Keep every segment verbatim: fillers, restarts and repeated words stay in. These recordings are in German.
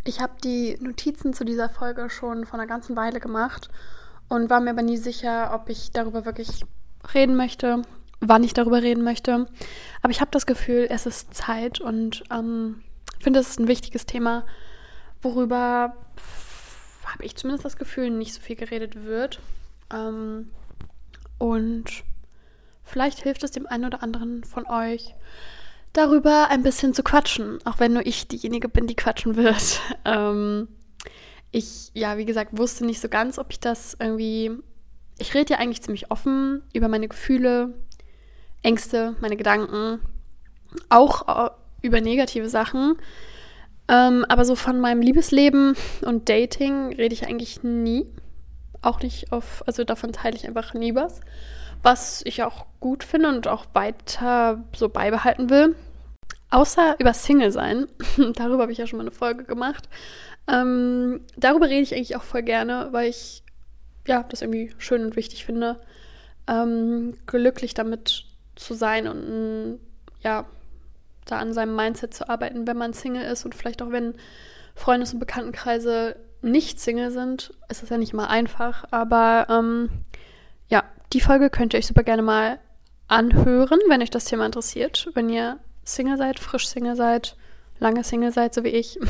Ich habe die Notizen zu dieser Folge schon vor einer ganzen Weile gemacht und war mir aber nie sicher, ob ich darüber wirklich reden möchte, wann ich darüber reden möchte. Aber ich habe das Gefühl, es ist Zeit und ähm, finde, es ist ein wichtiges Thema, worüber habe ich zumindest das Gefühl, nicht so viel geredet wird. Ähm, und vielleicht hilft es dem einen oder anderen von euch, darüber ein bisschen zu quatschen, auch wenn nur ich diejenige bin, die quatschen wird. Ähm, ich, ja, wie gesagt, wusste nicht so ganz, ob ich das irgendwie... Ich rede ja eigentlich ziemlich offen über meine Gefühle, Ängste, meine Gedanken, auch äh, über negative Sachen. Ähm, aber so von meinem Liebesleben und Dating rede ich eigentlich nie. Auch nicht auf, also davon teile ich einfach nie was. Was ich auch gut finde und auch weiter so beibehalten will. Außer über Single sein. Darüber habe ich ja schon mal eine Folge gemacht. Ähm, darüber rede ich eigentlich auch voll gerne, weil ich ja, das irgendwie schön und wichtig finde, ähm, glücklich damit zu sein und ja, da an seinem Mindset zu arbeiten, wenn man Single ist und vielleicht auch wenn Freundes- und Bekanntenkreise nicht Single sind, ist das ja nicht immer einfach, aber ähm, ja, die Folge könnt ihr euch super gerne mal anhören, wenn euch das Thema interessiert, wenn ihr Single seid, frisch Single seid, lange Single seid, so wie ich.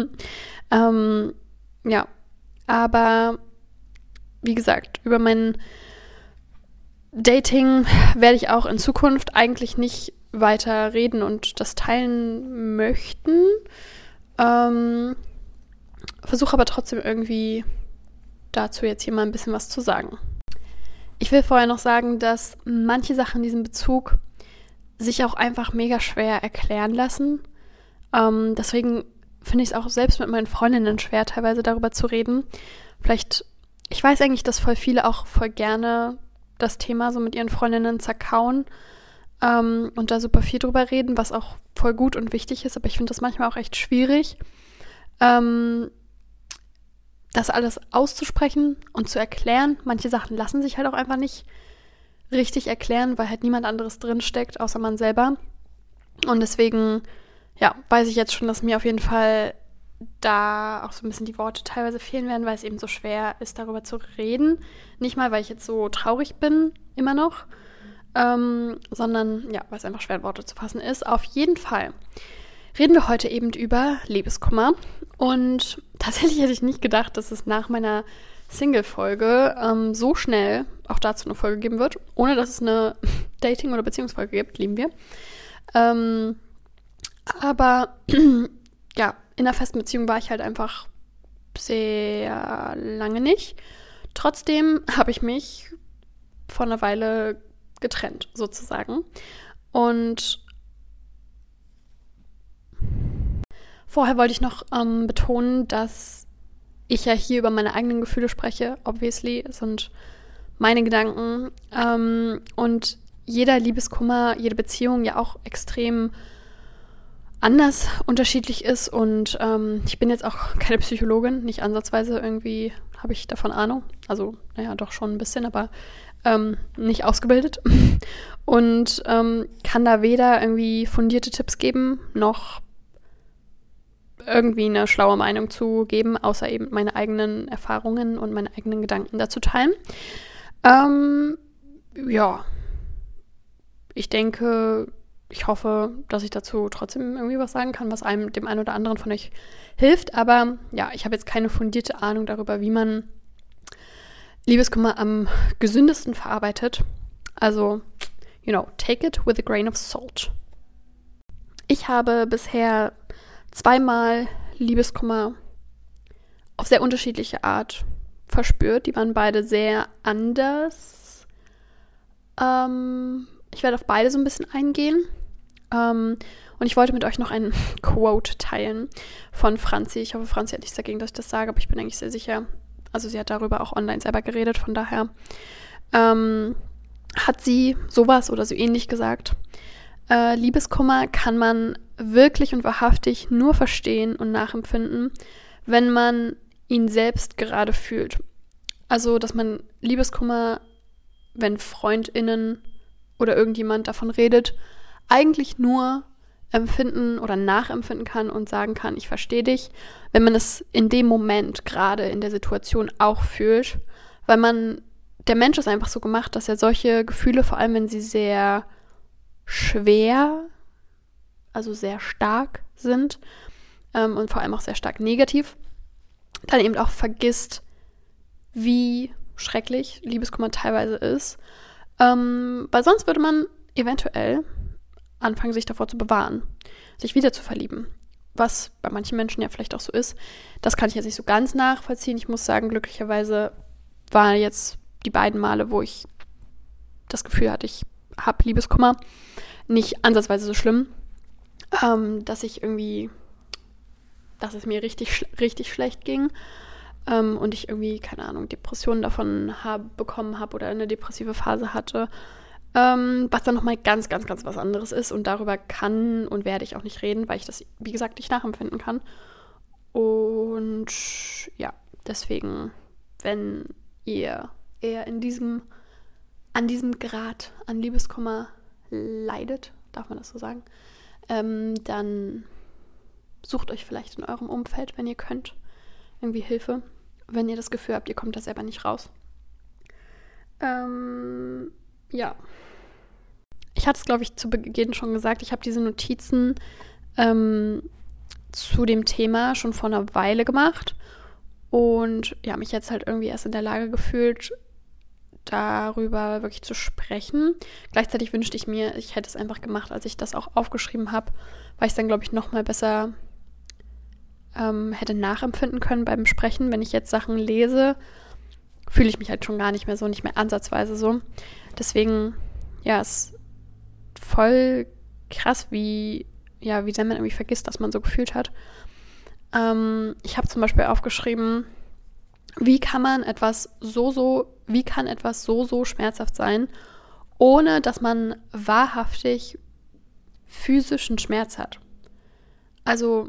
ähm, ja, aber wie gesagt, über mein Dating werde ich auch in Zukunft eigentlich nicht weiter reden und das teilen möchten. Ähm, versuche aber trotzdem irgendwie dazu jetzt hier mal ein bisschen was zu sagen. Ich will vorher noch sagen, dass manche Sachen in diesem Bezug sich auch einfach mega schwer erklären lassen. Ähm, deswegen finde ich es auch selbst mit meinen Freundinnen schwer, teilweise darüber zu reden. Vielleicht Ich weiß eigentlich, dass voll viele auch voll gerne das Thema so mit ihren Freundinnen zerkauen ähm, und da super viel drüber reden, was auch voll gut und wichtig ist, aber ich finde das manchmal auch echt schwierig, ähm, das alles auszusprechen und zu erklären. Manche Sachen lassen sich halt auch einfach nicht richtig erklären, weil halt niemand anderes drinsteckt, außer man selber. Und deswegen, ja, weiß ich jetzt schon, dass mir auf jeden Fall da auch so ein bisschen die Worte teilweise fehlen werden, weil es eben so schwer ist, darüber zu reden. Nicht mal, weil ich jetzt so traurig bin, immer noch, ähm, sondern, ja, weil es einfach schwer in Worte zu fassen ist. Auf jeden Fall reden wir heute eben über Liebeskummer. Und tatsächlich hätte ich nicht gedacht, dass es nach meiner Single-Folge ähm, so schnell auch dazu eine Folge geben wird, ohne dass es eine Dating- oder Beziehungsfolge gibt, lieben wir. Ähm, aber ja, in einer festen Beziehung war ich halt einfach sehr lange nicht. Trotzdem habe ich mich vor einer Weile getrennt, sozusagen. Und vorher wollte ich noch ähm, betonen, dass ich ja hier über meine eigenen Gefühle spreche. Obviously, es sind meine Gedanken. Ähm, und jeder Liebeskummer, jede Beziehung ja auch extrem anders unterschiedlich ist und ähm, ich bin jetzt auch keine Psychologin, nicht ansatzweise irgendwie habe ich davon Ahnung, also naja, doch schon ein bisschen, aber ähm, nicht ausgebildet und ähm, kann da weder irgendwie fundierte Tipps geben, noch irgendwie eine schlaue Meinung zu geben, außer eben meine eigenen Erfahrungen und meine eigenen Gedanken dazu teilen. Ähm, ja, ich denke, ich hoffe, dass ich dazu trotzdem irgendwie was sagen kann, was einem, dem einen oder anderen von euch hilft. Aber ja, ich habe jetzt keine fundierte Ahnung darüber, wie man Liebeskummer am gesündesten verarbeitet. Also, you know, take it with a grain of salt. Ich habe bisher zweimal Liebeskummer auf sehr unterschiedliche Art verspürt. Die waren beide sehr anders. Ähm, ich werde auf beide so ein bisschen eingehen. Um, und ich wollte mit euch noch ein Quote teilen von Franzi. Ich hoffe, Franzi hat nichts dagegen, dass ich das sage, aber ich bin eigentlich sehr sicher. Also sie hat darüber auch online selber geredet, von daher ähm, hat sie sowas oder so ähnlich gesagt. Äh, Liebeskummer kann man wirklich und wahrhaftig nur verstehen und nachempfinden, wenn man ihn selbst gerade fühlt. Also, dass man Liebeskummer, wenn FreundInnen oder irgendjemand davon redet, eigentlich nur empfinden oder nachempfinden kann und sagen kann, ich verstehe dich, wenn man es in dem Moment gerade in der Situation auch fühlt, weil man, der Mensch ist einfach so gemacht, dass er solche Gefühle, vor allem wenn sie sehr schwer, also sehr stark sind ähm, und vor allem auch sehr stark negativ, dann eben auch vergisst, wie schrecklich Liebeskummer teilweise ist, ähm, weil sonst würde man eventuell anfangen, sich davor zu bewahren, sich wieder zu verlieben. Was bei manchen Menschen ja vielleicht auch so ist. Das kann ich jetzt nicht so ganz nachvollziehen. Ich muss sagen, glücklicherweise waren jetzt die beiden Male, wo ich das Gefühl hatte, ich habe Liebeskummer, nicht ansatzweise so schlimm, ähm, dass ich irgendwie, dass es mir richtig, richtig schlecht ging ähm, und ich irgendwie, keine Ahnung, Depressionen davon hab, bekommen habe oder eine depressive Phase hatte. Ähm, was dann nochmal ganz, ganz, ganz was anderes ist. Und darüber kann und werde ich auch nicht reden, weil ich das, wie gesagt, nicht nachempfinden kann. Und ja, deswegen, wenn ihr eher in diesem, an diesem Grad an Liebeskummer leidet, darf man das so sagen, ähm, dann sucht euch vielleicht in eurem Umfeld, wenn ihr könnt, irgendwie Hilfe, wenn ihr das Gefühl habt, ihr kommt da selber nicht raus. Ähm, ja. Ich hatte es, glaube ich, zu Beginn schon gesagt, ich habe diese Notizen ähm, zu dem Thema schon vor einer Weile gemacht und ja, mich jetzt halt irgendwie erst in der Lage gefühlt, darüber wirklich zu sprechen. Gleichzeitig wünschte ich mir, ich hätte es einfach gemacht, als ich das auch aufgeschrieben habe, weil ich es dann, glaube ich, noch mal besser ähm, hätte nachempfinden können beim Sprechen. Wenn ich jetzt Sachen lese, fühle ich mich halt schon gar nicht mehr so, nicht mehr ansatzweise so. Deswegen, ja, es voll krass, wie, ja, wie sehr man irgendwie vergisst, dass man so gefühlt hat. Ähm, ich habe zum Beispiel aufgeschrieben, wie kann man etwas so, so, wie kann etwas so, so schmerzhaft sein, ohne dass man wahrhaftig physischen Schmerz hat. Also,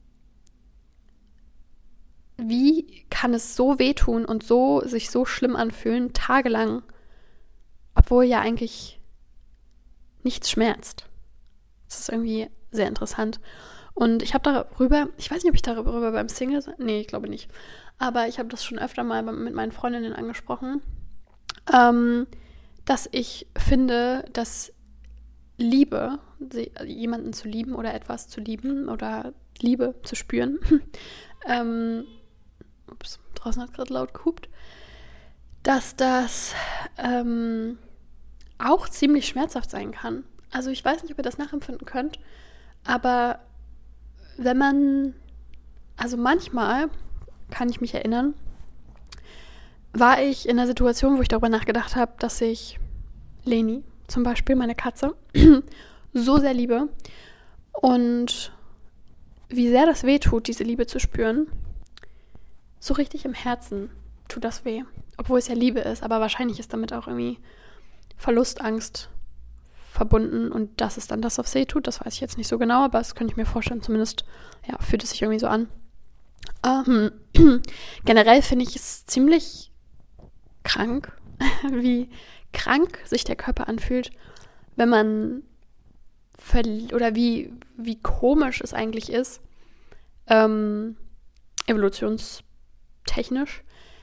wie kann es so wehtun und so sich so schlimm anfühlen, tagelang, obwohl ja eigentlich nichts schmerzt. Das ist irgendwie sehr interessant. Und ich habe darüber, ich weiß nicht, ob ich darüber beim Single, nee, ich glaube nicht, aber ich habe das schon öfter mal mit meinen Freundinnen angesprochen, ähm, dass ich finde, dass Liebe, jemanden zu lieben oder etwas zu lieben oder Liebe zu spüren, ähm, ups, draußen hat gerade laut gehupt, dass das ähm, auch ziemlich schmerzhaft sein kann. Also ich weiß nicht, ob ihr das nachempfinden könnt, aber wenn man, also manchmal kann ich mich erinnern, war ich in einer Situation, wo ich darüber nachgedacht habe, dass ich Leni, zum Beispiel meine Katze, so sehr liebe und wie sehr das weh tut, diese Liebe zu spüren. So richtig im Herzen tut das weh, obwohl es ja Liebe ist, aber wahrscheinlich ist damit auch irgendwie Verlustangst verbunden und dass es dann das aufs See tut, das weiß ich jetzt nicht so genau, aber das könnte ich mir vorstellen, zumindest ja, fühlt es sich irgendwie so an. Ähm, generell finde ich es ziemlich krank, wie krank sich der Körper anfühlt, wenn man verli- oder wie, wie komisch es eigentlich ist, ähm, evolutionstechnisch,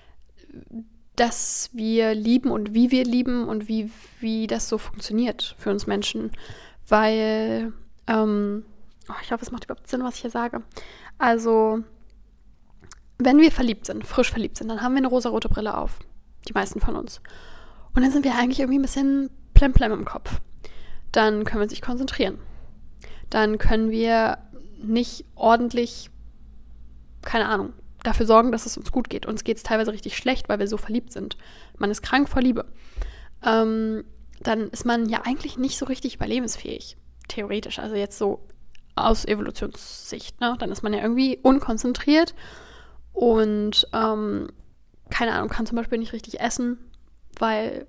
dass wir lieben und wie wir lieben und wie, wie das so funktioniert für uns Menschen. Weil, ähm, oh, ich hoffe, es macht überhaupt Sinn, was ich hier sage. Also, wenn wir verliebt sind, frisch verliebt sind, dann haben wir eine rosarote Brille auf. Die meisten von uns. Und dann sind wir eigentlich irgendwie ein bisschen plemplem im Kopf. Dann können wir uns nicht konzentrieren. Dann können wir nicht ordentlich, keine Ahnung, dafür sorgen, dass es uns gut geht. Uns geht es teilweise richtig schlecht, weil wir so verliebt sind. Man ist krank vor Liebe. Ähm, dann ist man ja eigentlich nicht so richtig überlebensfähig. Theoretisch. Also jetzt so aus Evolutionssicht. Ne? Dann ist man ja irgendwie unkonzentriert und ähm, keine Ahnung, kann zum Beispiel nicht richtig essen, weil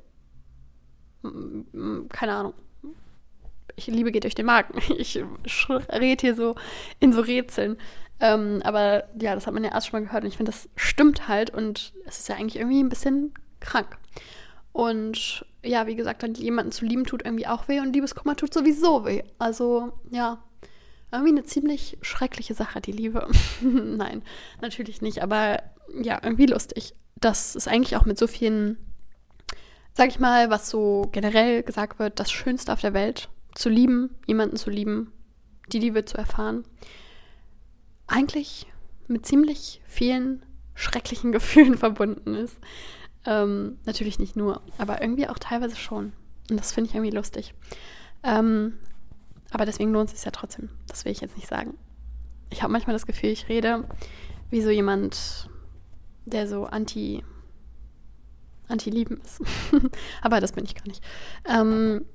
keine Ahnung, ich Liebe geht durch den Magen. Ich rede hier so in so Rätseln. Ähm, aber ja, das hat man ja erst schon mal gehört und ich finde, das stimmt halt und es ist ja eigentlich irgendwie ein bisschen krank. Und ja, wie gesagt, dann jemanden zu lieben tut irgendwie auch weh und Liebeskummer tut sowieso weh. Also ja, irgendwie eine ziemlich schreckliche Sache, die Liebe. Nein, natürlich nicht, aber ja, irgendwie lustig. Das ist eigentlich auch mit so vielen, sag ich mal, was so generell gesagt wird, das Schönste auf der Welt, zu lieben, jemanden zu lieben, die Liebe zu erfahren, eigentlich mit ziemlich vielen schrecklichen Gefühlen verbunden ist. Ähm, natürlich nicht nur, aber irgendwie auch teilweise schon. Und das finde ich irgendwie lustig. Ähm, aber deswegen lohnt es sich ja trotzdem. Das will ich jetzt nicht sagen. Ich habe manchmal das Gefühl, ich rede wie so jemand, der so anti, anti-lieben ist. Aber das bin ich gar nicht. Ähm,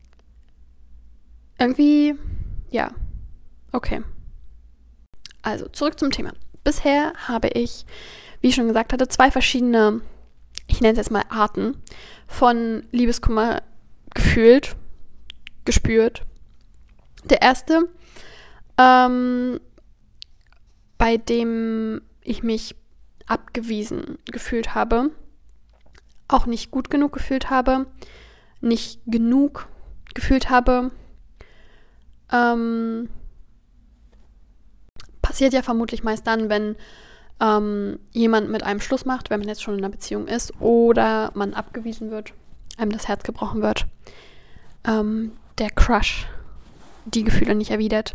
irgendwie, ja, okay. Also, zurück zum Thema. Bisher habe ich, wie ich schon gesagt hatte, zwei verschiedene, ich nenne es jetzt mal Arten von Liebeskummer gefühlt, gespürt. Der erste, ähm, bei dem ich mich abgewiesen gefühlt habe, auch nicht gut genug gefühlt habe, nicht genug gefühlt habe, ähm, passiert ja vermutlich meist dann, wenn ähm, jemand mit einem Schluss macht, wenn man jetzt schon in einer Beziehung ist oder man abgewiesen wird, einem das Herz gebrochen wird, ähm, der Crush die Gefühle nicht erwidert.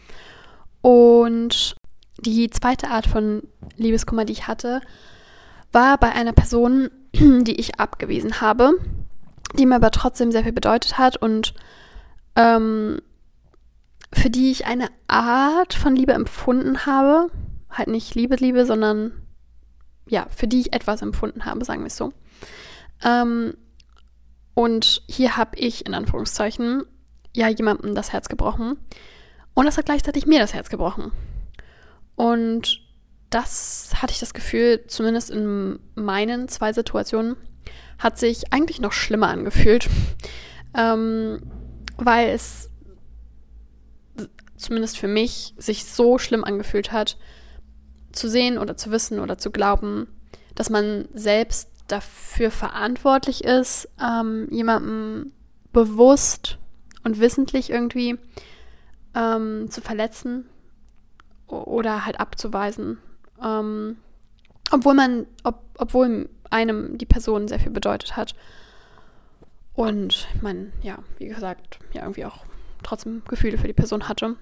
Und die zweite Art von Liebeskummer, die ich hatte, war bei einer Person, die ich abgewiesen habe, die mir aber trotzdem sehr viel bedeutet hat und ähm, für die ich eine Art von Liebe empfunden habe. Halt nicht Liebe, Liebe, sondern ja, für die ich etwas empfunden habe, sagen wir es so. Ähm, und hier habe ich, in Anführungszeichen, ja, jemandem das Herz gebrochen. Und das hat gleichzeitig mir das Herz gebrochen. Und das hatte ich das Gefühl, zumindest in meinen zwei Situationen, hat sich eigentlich noch schlimmer angefühlt. ähm, weil es zumindest für mich sich so schlimm angefühlt hat, zu sehen oder zu wissen oder zu glauben, dass man selbst dafür verantwortlich ist, ähm, jemandem bewusst und wissentlich irgendwie ähm, zu verletzen oder halt abzuweisen. Ähm, obwohl man, ob, obwohl einem die Person sehr viel bedeutet hat. Und man, ja, wie gesagt, ja irgendwie auch trotzdem Gefühle für die Person hatte.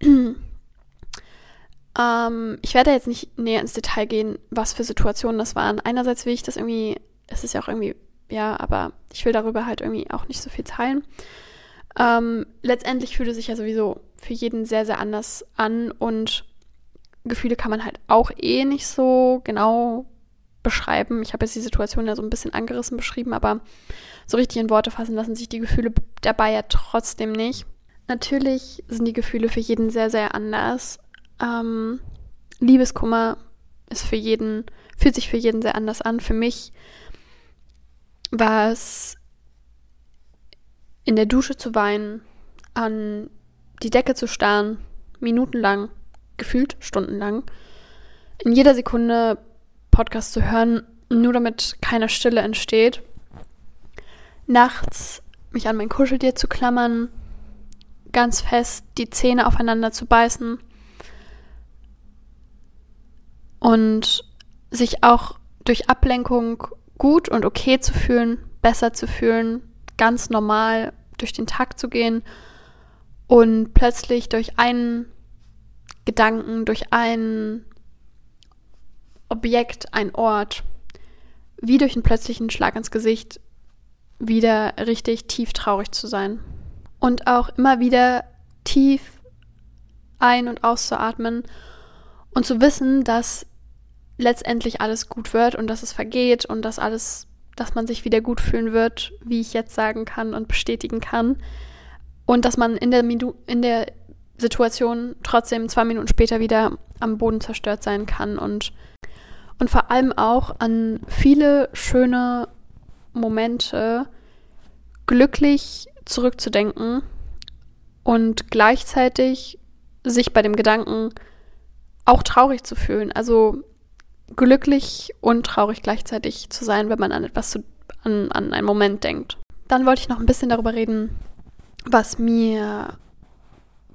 ähm, ich werde jetzt nicht näher ins Detail gehen, was für Situationen das waren. Einerseits will ich das irgendwie, es ist ja auch irgendwie, ja, aber ich will darüber halt irgendwie auch nicht so viel teilen. Ähm, letztendlich fühlt es sich ja sowieso für jeden sehr, sehr anders an und Gefühle kann man halt auch eh nicht so genau beschreiben. Ich habe jetzt die Situation ja so ein bisschen angerissen beschrieben, aber so richtig in Worte fassen lassen sich die Gefühle dabei ja trotzdem nicht. Natürlich sind die Gefühle für jeden sehr, sehr anders. Ähm, Liebeskummer ist für jeden, fühlt sich für jeden sehr anders an. Für mich war es in der Dusche zu weinen, an die Decke zu starren, minutenlang, gefühlt stundenlang, in jeder Sekunde Podcast zu hören, nur damit keine Stille entsteht, nachts mich an mein Kuscheltier zu klammern, ganz fest die Zähne aufeinander zu beißen und sich auch durch Ablenkung gut und okay zu fühlen, besser zu fühlen, ganz normal durch den Tag zu gehen und plötzlich durch einen Gedanken, durch ein Objekt, ein Ort, wie durch einen plötzlichen Schlag ins Gesicht, wieder richtig tief traurig zu sein. Und auch immer wieder tief ein- und auszuatmen und zu wissen, dass letztendlich alles gut wird und dass es vergeht und dass alles, dass man sich wieder gut fühlen wird, wie ich jetzt sagen kann und bestätigen kann. Und dass man in der, Minu- in der Situation trotzdem zwei Minuten später wieder am Boden zerstört sein kann und, und vor allem auch an viele schöne Momente glücklich zurückzudenken und gleichzeitig sich bei dem Gedanken auch traurig zu fühlen. Also glücklich und traurig gleichzeitig zu sein, wenn man an etwas zu, an, an einen Moment denkt. Dann wollte ich noch ein bisschen darüber reden, was mir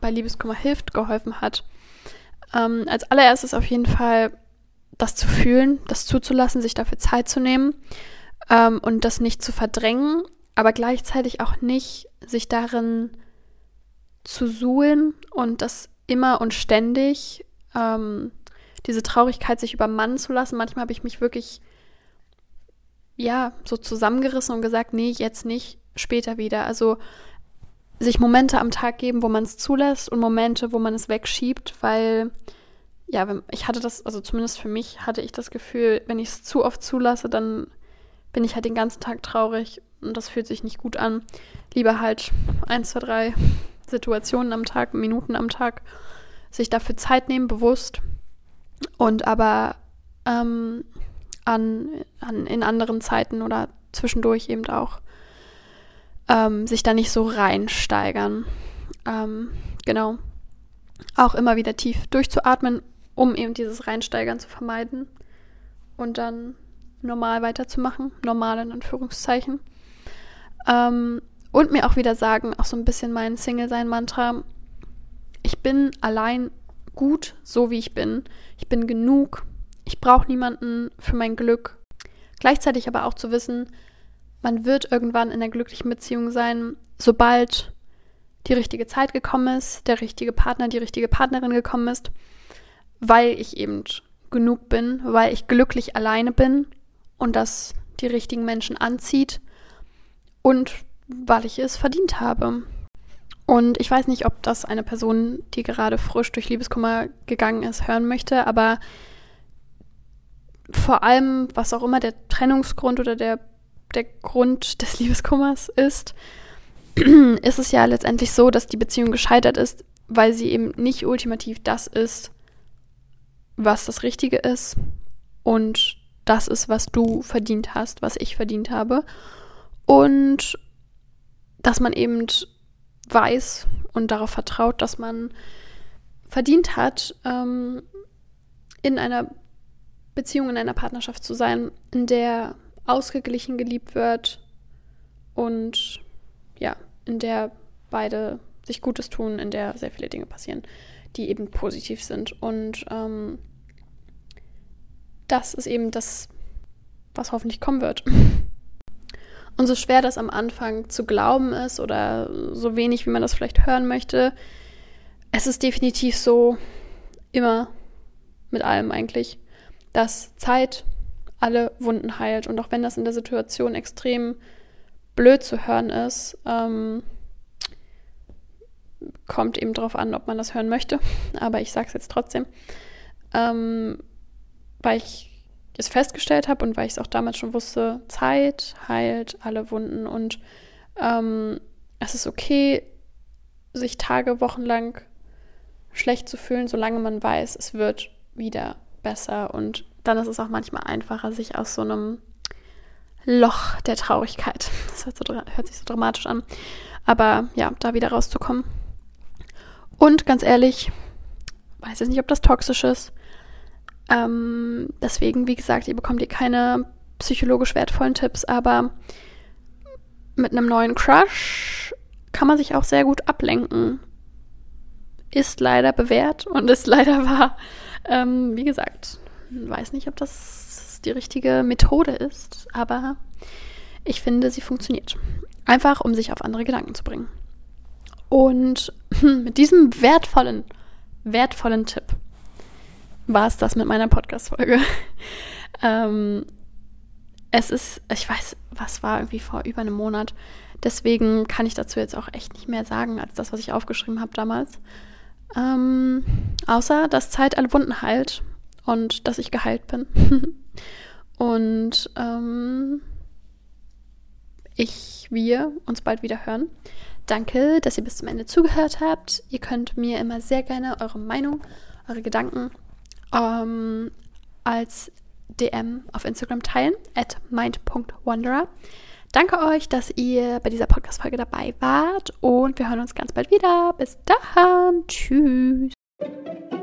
bei Liebeskummer hilft, geholfen hat. Ähm, als allererstes auf jeden Fall das zu fühlen, das zuzulassen, sich dafür Zeit zu nehmen ähm, und das nicht zu verdrängen, aber gleichzeitig auch nicht sich darin zu suhlen und das immer und ständig, ähm, diese Traurigkeit sich übermannen zu lassen. Manchmal habe ich mich wirklich, ja, so zusammengerissen und gesagt, nee, jetzt nicht, später wieder. Also sich Momente am Tag geben, wo man es zulässt und Momente, wo man es wegschiebt, weil, ja, wenn, ich hatte das, also zumindest für mich hatte ich das Gefühl, wenn ich es zu oft zulasse, dann bin ich halt den ganzen Tag traurig und das fühlt sich nicht gut an. Lieber halt eins, zwei, drei Situationen am Tag, Minuten am Tag, sich dafür Zeit nehmen, bewusst und aber ähm, an, an in anderen Zeiten oder zwischendurch eben auch ähm, sich da nicht so reinsteigern. Ähm, genau. Auch immer wieder tief durchzuatmen, um eben dieses Reinsteigern zu vermeiden und dann normal weiterzumachen, normal in Anführungszeichen. Ähm, und mir auch wieder sagen, auch so ein bisschen mein Single-Sein-Mantra, ich bin allein gut, so wie ich bin. Ich bin genug. Ich brauche niemanden für mein Glück. Gleichzeitig aber auch zu wissen, man wird irgendwann in einer glücklichen Beziehung sein, sobald die richtige Zeit gekommen ist, der richtige Partner, die richtige Partnerin gekommen ist, weil ich eben genug bin, weil ich glücklich alleine bin und das die richtigen Menschen anzieht und weil ich es verdient habe. Und ich weiß nicht, ob das eine Person, die gerade frisch durch Liebeskummer gegangen ist, hören möchte, aber vor allem, was auch immer der Trennungsgrund oder der, der Grund des Liebeskummers ist, ist es ja letztendlich so, dass die Beziehung gescheitert ist, weil sie eben nicht ultimativ das ist, was das Richtige ist und das ist, was du verdient hast, was ich verdient habe. Und dass man eben weiß und darauf vertraut, dass man verdient hat, ähm, in einer Beziehung, in einer Partnerschaft zu sein, in der ausgeglichen geliebt wird und ja, in der beide sich Gutes tun, in der sehr viele Dinge passieren, die eben positiv sind. Und ähm, das ist eben das, was hoffentlich kommen wird. Und so schwer das am Anfang zu glauben ist oder so wenig, wie man das vielleicht hören möchte, es ist definitiv so, immer mit allem eigentlich, dass Zeit alle Wunden heilt. Und auch wenn das in der Situation extrem blöd zu hören ist, ähm, kommt eben drauf an, ob man das hören möchte. Aber ich sage es jetzt trotzdem, ähm, weil ich es festgestellt habe und weil ich es auch damals schon wusste, Zeit heilt alle Wunden und ähm, es ist okay, sich Tage, Wochen lang schlecht zu fühlen, solange man weiß, es wird wieder besser und dann ist es auch manchmal einfacher, sich aus so einem Loch der Traurigkeit, das hört, so, hört sich so dramatisch an, aber ja, da wieder rauszukommen. Und ganz ehrlich, weiß jetzt nicht, ob das toxisch ist. Ähm, deswegen, wie gesagt, ihr bekommt ihr keine psychologisch wertvollen Tipps, aber mit einem neuen Crush kann man sich auch sehr gut ablenken. Ist leider bewährt und ist leider wahr. Ähm, wie gesagt, weiß nicht, ob das die richtige Methode ist, aber ich finde, sie funktioniert. Einfach, um sich auf andere Gedanken zu bringen. Und mit diesem wertvollen, wertvollen Tipp war es das mit meiner Podcast-Folge. ähm, es ist, ich weiß, was war irgendwie vor über einem Monat. Deswegen kann ich dazu jetzt auch echt nicht mehr sagen, als das, was ich aufgeschrieben habe damals. Ähm, außer, dass Zeit alle Wunden heilt und dass ich geheilt bin. und ähm, ich, wir uns bald wieder hören. Danke, dass ihr bis zum Ende zugehört habt. Ihr könnt mir immer sehr gerne eure Meinung, eure Gedanken ähm, als D M auf Instagram teilen, at mind punkt wanderer. Danke euch, dass ihr bei dieser Podcast-Folge dabei wart und wir hören uns ganz bald wieder. Bis dann. Tschüss.